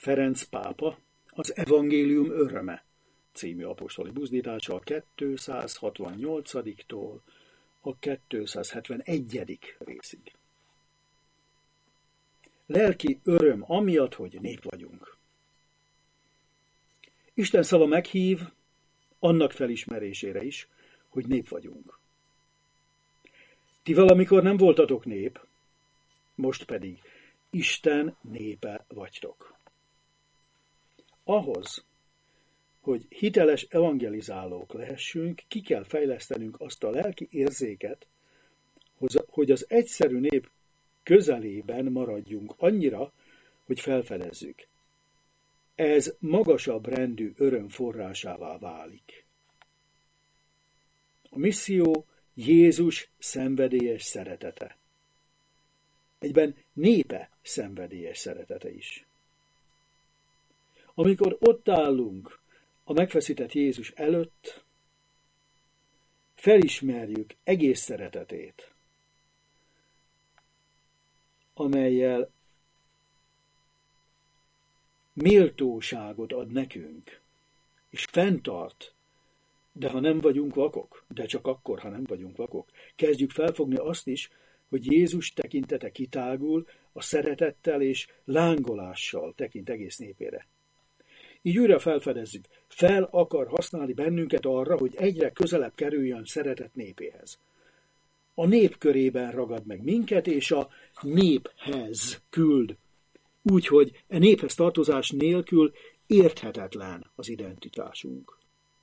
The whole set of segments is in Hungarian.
Ferenc pápa az Evangélium öröme című apostoli buzdítása a 268-tól a 271. részig. Lelki öröm amiatt, hogy nép vagyunk. Isten szava meghív annak felismerésére is, hogy nép vagyunk. Ti valamikor nem voltatok nép, most pedig Isten népe vagytok. Ahhoz, hogy hiteles evangelizálók lehessünk, ki kell fejlesztenünk azt a lelki érzéket, hogy az egyszerű nép közelében maradjunk annyira, hogy felfedezzük. Ez magasabb rendű öröm forrásává válik. A misszió Jézus szenvedélyes szeretete. Egyben népe szenvedélyes szeretete is. Amikor ott állunk a megfeszített Jézus előtt, felismerjük egész szeretetét, amellyel méltóságot ad nekünk, és fenntart, de ha nem vagyunk vakok, de csak akkor, ha nem vagyunk vakok, kezdjük felfogni azt is, hogy Jézus tekintete kitágul, a szeretettel és lángolással tekint egész népére. Így újra felfedezzük, fel akar használni bennünket arra, hogy egyre közelebb kerüljön szeretett népéhez. A nép körében ragad meg minket, és a néphez küld. Úgyhogy e néphez tartozás nélkül érthetetlen az identitásunk.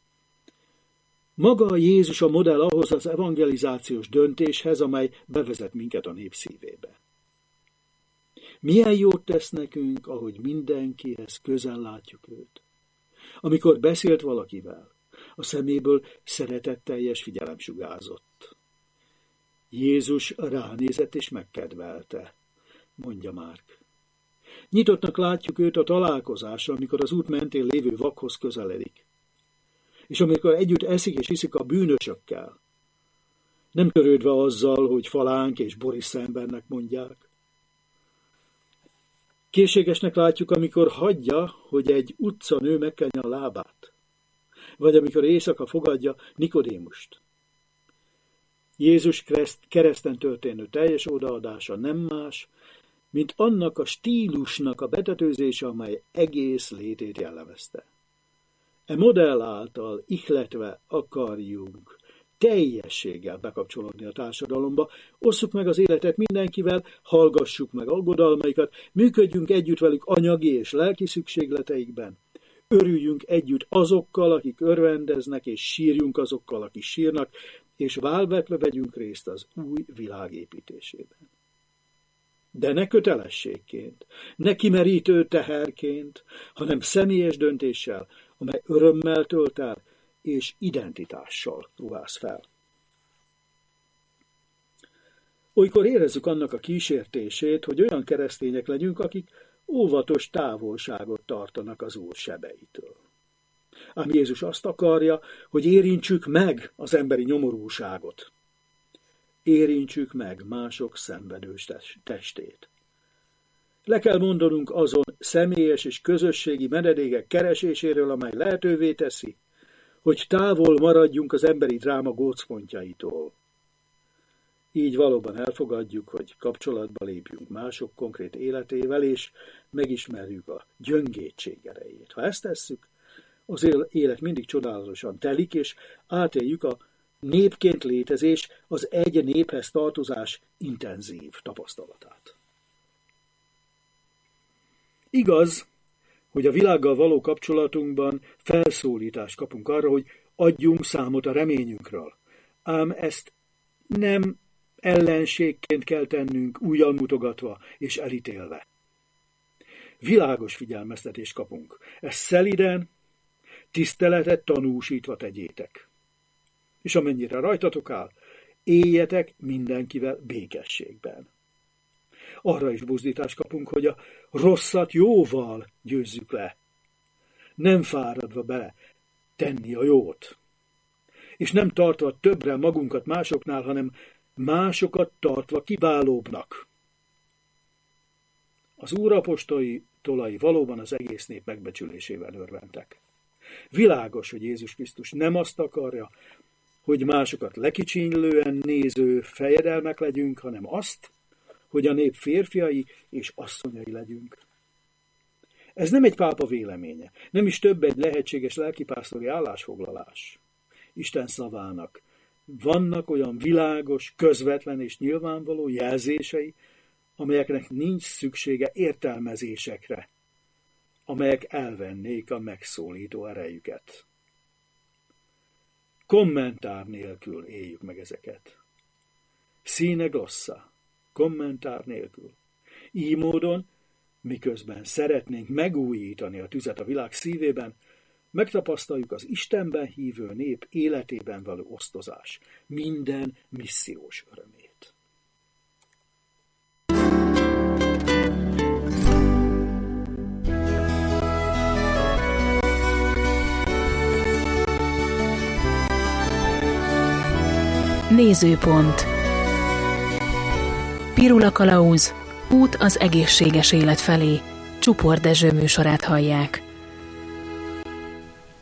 Maga Jézus a modell ahhoz az evangelizációs döntéshez, amely bevezet minket a nép szívébe. Milyen jót tesz nekünk, ahogy mindenkihez közel látjuk őt. Amikor beszélt valakivel, a szeméből szeretetteljes figyelem sugárzott. Jézus ránézett és megkedvelte, mondja Márk. Nyitottnak látjuk őt a találkozásra, amikor az út mentén lévő vakhoz közeledik. És amikor együtt eszik és iszik a bűnösökkel, nem törődve azzal, hogy falánk és Boris embernek mondják. Készségesnek látjuk, amikor hagyja, hogy egy utcanő megkenje a lábát, vagy amikor éjszaka fogadja Nikodémust. Jézus kereszten történő teljes odaadása nem más, mint annak a stílusnak a betetőzése, amely egész létét jellemezte. E modell által ihletve akarjunk teljességgel bekapcsolódni a társadalomba, osszuk meg az életet mindenkivel, hallgassuk meg aggodalmaikat, működjünk együtt velük anyagi és lelki szükségleteikben, örüljünk együtt azokkal, akik örvendeznek, és sírjunk azokkal, akik sírnak, és válvetve vegyünk részt az új világ építésében. De ne kötelességként, ne kimerítő teherként, hanem személyes döntéssel, amely örömmel tölt el, és identitással ruház fel. Olykor érezzük annak a kísértését, hogy olyan keresztények legyünk, akik óvatos távolságot tartanak az Úr sebeitől. Ám Jézus azt akarja, hogy érintsük meg az emberi nyomorúságot. Érintsük meg mások szenvedős testét. Le kell mondanunk azon személyes és közösségi menedékek kereséséről, amely lehetővé teszi, hogy távol maradjunk az emberi dráma gócpontjaitól. Így valóban elfogadjuk, hogy kapcsolatba lépjünk mások konkrét életével, és megismerjük a gyöngétség erejét. Ha ezt tesszük, az élet mindig csodálatosan telik, és átéljük a népként létezés, az egy néphez tartozás intenzív tapasztalatát. Igaz, hogy a világgal való kapcsolatunkban felszólítást kapunk arra, hogy adjunk számot a reményünkről. Ám ezt nem ellenségként kell tennünk, újjal mutogatva és elítélve. Világos figyelmeztetést kapunk. Ezt szeliden, tiszteletet tanúsítva tegyétek. És amennyire rajtatok áll, éljetek mindenkivel békességben. Arra is buzdítást kapunk, hogy a rosszat jóval győzzük le. Nem fáradva bele tenni a jót. És nem tartva többre magunkat másoknál, hanem másokat tartva kiválóbbnak. Az Úr apostolai valóban az egész nép megbecsülésével örventek. Világos, hogy Jézus Krisztus nem azt akarja, hogy másokat lekicsinylően néző fejedelmek legyünk, hanem azt, hogy a nép férfiai és asszonyai legyünk. Ez nem egy pápa véleménye, nem is több egy lehetséges lelkipásztori állásfoglalás. Isten szavának vannak olyan világos, közvetlen és nyilvánvaló jelzései, amelyeknek nincs szüksége értelmezésekre, amelyek elvennék a megszólító erejüket. Kommentár nélkül éljük meg ezeket. Sine glossa, kommentár nélkül. Így módon, miközben szeretnénk megújítani a tüzet a világ szívében, megtapasztaljuk az Istenben hívő nép életében való osztozás minden missziós örömét. Nézőpont. Pirula Kalauz, út az egészséges élet felé. Csupor Dezső műsorát hallják.